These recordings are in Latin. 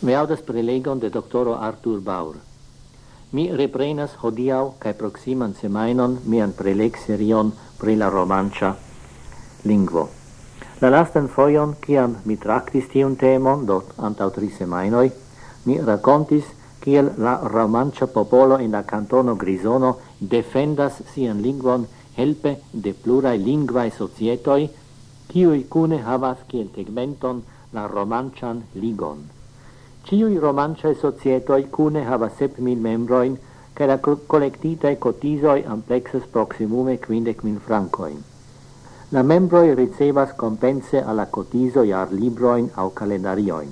Mi audas prelegon de doctoro Arthur Baur. Mi reprenas hodiau cae proximan semainon mian preleg-serion pri la romancia lingvo. La lastan foion, ciam mi tractis tiun temon, dot antau 3 semainoi, mi racontis kiel la romancia popolo in la cantono Grisono defendas sian lingvon helpe de plurai lingvae societoi, kiui cune havas kiel tegmenton la romancian ligon. Ciui romanciae societoi cune havas 7.000 membroin, cae la collectitae cotisoi amplexas proximume 50.000 francoin. La membroi ricevas compense alla cotisoi ar libroin au calendarioin.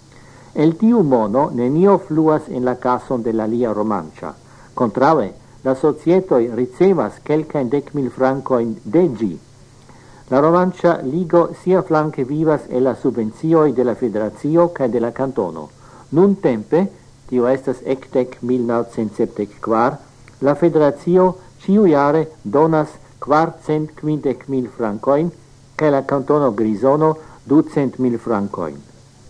El tiu mono nenio fluas in la cason de la lia romancia. Contraue, la societoi ricevas quelcaen 10.000 francoin de gi. La romancia ligo sia flanque vivas e la subvenzioi de la federazio cae de la cantono. Nun tempe, tio estas ectec 1974, la federazio ciuiare donas 450.000 francoin, cae la cantono Grisono 200.000 francoin.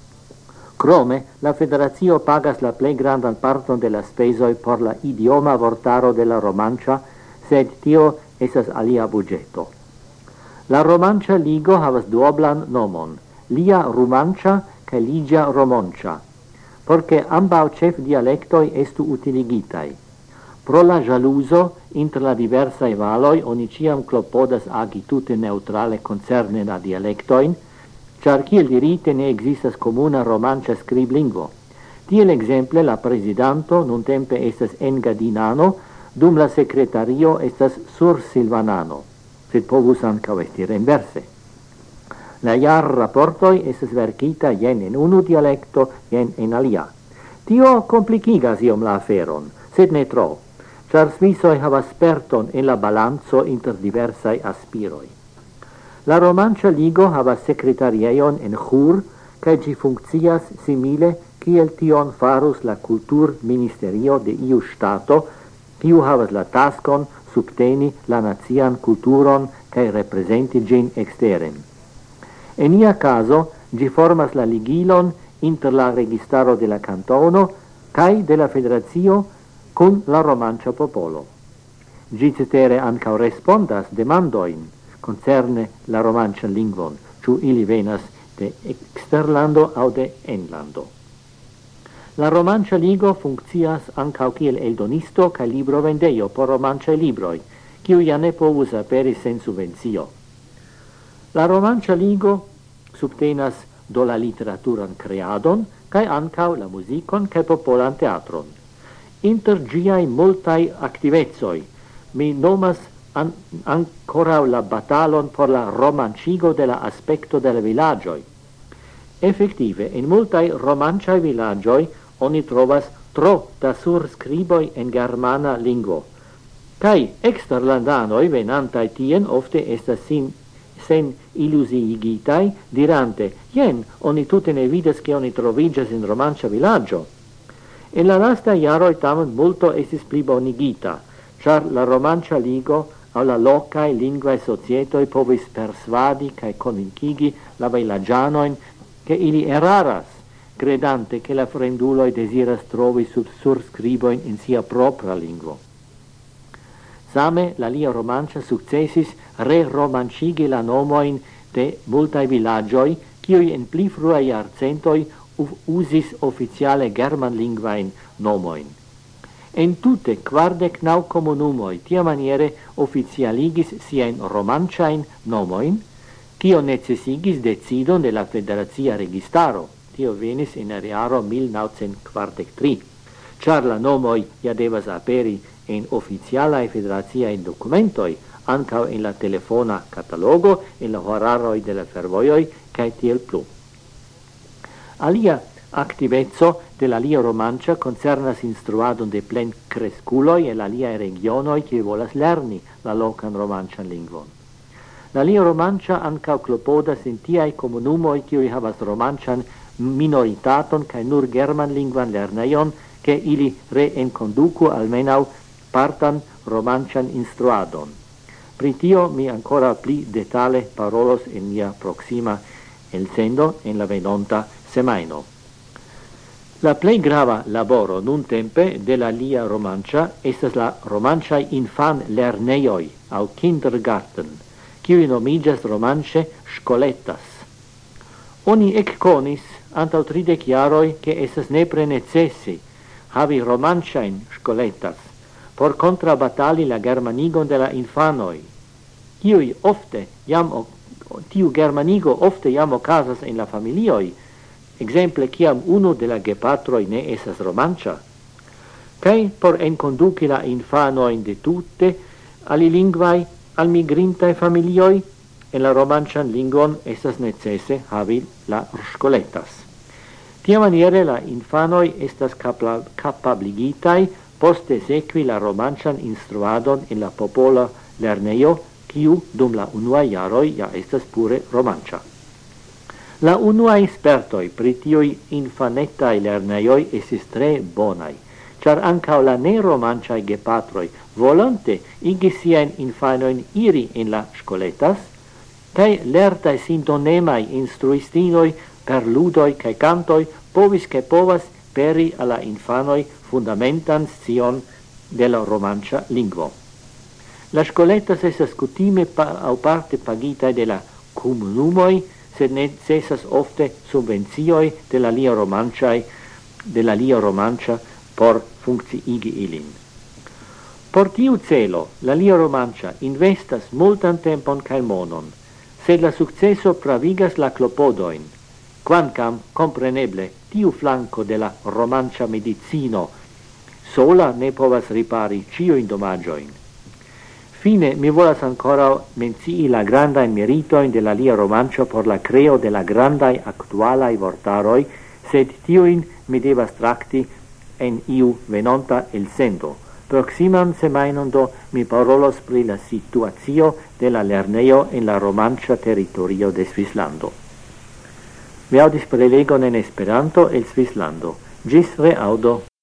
Crome, la federazio pagas la plei grandan parton de la spesoi por la idioma vortaro de la romancia, sed tio esas alia budgeto. La romancia ligo havas duoblan nomon, lia romancia cae ligia romoncia, porque ambau cef dialectoi estu utiligitai. Pro la jaluso, inter la diversae valoi, oni ciam clopodas agi tute neutrale concerne la dialectoin, char kiel dirite ne existas comuna romancia scriblingvo. Tiel exemple la presidanto nun tempe estas engadinano, dum la secretario estas sursilvanano, sed povus ancao esti renverse. La iar rapportoi estes verkita jen en unu dialecto, jen en alia. Tio complicigas iom la aferon, sed ne tro, char Svissoi havas sperton en la balanzo inter diversae aspiroi. La romancia ligo havas secretarieion en Chur, cae gi funccias simile kiel tion farus la cultur ministerio de iu stato, kiu havas la taskon subteni la nazian culturon cae representi gin exteren. En ia caso, gi formas la ligilon inter la registaro de la cantono cae de la federazio cum la romancia popolo. Gi cetere ancao respondas demandoin concerne la romancia lingvon, ciu ili venas de exterlando au de enlando. La romancia ligo funccias ancao kiel eldonisto cae libro vendeio por romancia libroi, kiu ja ne povus aperi sen subvenzio. La romancia ligo subtenas do la literaturan creadon, cae ancao la musicon, cae popolan teatron. Inter giai multai activezoi, mi nomas ancora la batalon por la romancigo de la aspecto de la villagioi. Effective, in multai romanciai villagioi, oni trovas tro da surscriboi en germana lingvo. Cae exterlandanoi venantai tien ofte estas sen illusiigitai, dirante, jen, oni tute ne vidas che oni trovigas in romancia villaggio. En la lasta iaroi tamen multo estis plibonigita, char la romancia ligo au la locae linguae societoi povis persvadi cae convincigi la villagianoin che ili eraras, credante che la fremduloi desiras trovi surscriboin in sia propria lingvo. Same la lia romancia successis re-romancigi la nomoin de multae villagioi, kiui in pli fruae iarcentoi usis officiale germanlingvain nomoin. En tute 49 comunumoi tia maniere officialigis sien romanciain nomoin, kio necesigis decidon de la federazia registaro, tio venis in arearo 1943, char la nomoi ja devas aperi en officialae federaziae documentoi, ancao in la telefona catalogo, in la horaroi de la fervoioi, cae tiel plu. Alia activezzo de la lia romancia concernas instruadon de plen cresculoi e la lia regionoi che volas lerni la locan romancian lingvon. La lia romancia ancao clopodas in tiai comunumoi qui havas romancian minoritaton cae nur german lingvan lerneion, che ili reenconducu almenau partan romancian instruadon. Pri tio mi ancora pli detale parolos in mia proxima elsendo en la venonta semaino. La plei grava laboro nun tempe de la lia romancia estas la romanciae infan lerneioi au kindergarten, kiui nomigas romance scolettas. Oni ecconis antau 30 jaroi che estas nepre necessi havi romanciaen scolettas por contrabatali la germanigon de la infanoi. Tiu germanigo ofte jam ocasas in la familioi, exemple ciam uno de la gepatroi ne esas romancia, cae por enconduci la infanoin de tutte alilingvai al migrintae familioi, en la romancian lingvon esas necesse havi la scolettas. Tia maniere la infanoi estas capabligitai poste sequi la romancian instruadon in la popola lerneio, quiu dum la unua jaroi ja estas pure romancia. La unua espertoi pri tioi infanettae lerneioi esis tre bonai, char ancao la ne-romanciae gepatroi volante igi sien infanoin iri in la scoletas, cae lertae sintonemai instruistinoi per ludoi cae cantoi povis che povas peri alla infanoi fundamentan scion de la romancia lingvo. La scoletas esas cutime au parte pagitae de la comunumoi, sed necessas ofte subventioi de la lia romancia por funcciigi ilin. Por tiu celo, la lia romancia investas multan tempon cae monon, sed la successo pravigas la clopodoin, quancam, compreneble, tiu flanco de la romancia medicino sola ne povas ripari cioin domagioin. Fine, mi volas ancora mencii la grandae meritoin de la lia romancio por la creo de la grandae actualae vortaroi, sed tioin mi devas tracti en iu venonta el sendo. Proximan semainon do mi parolos pri la situatio de la lerneio en la romancia territorio de Svislando. Mi audis prelegon en Esperanto el Svislando. Gis reaudo.